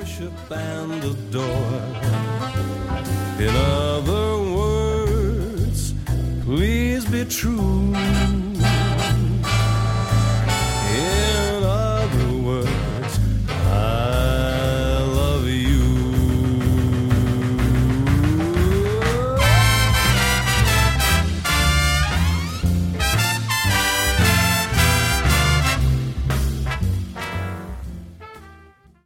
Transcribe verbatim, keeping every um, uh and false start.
worship and adore. In other words, please be true.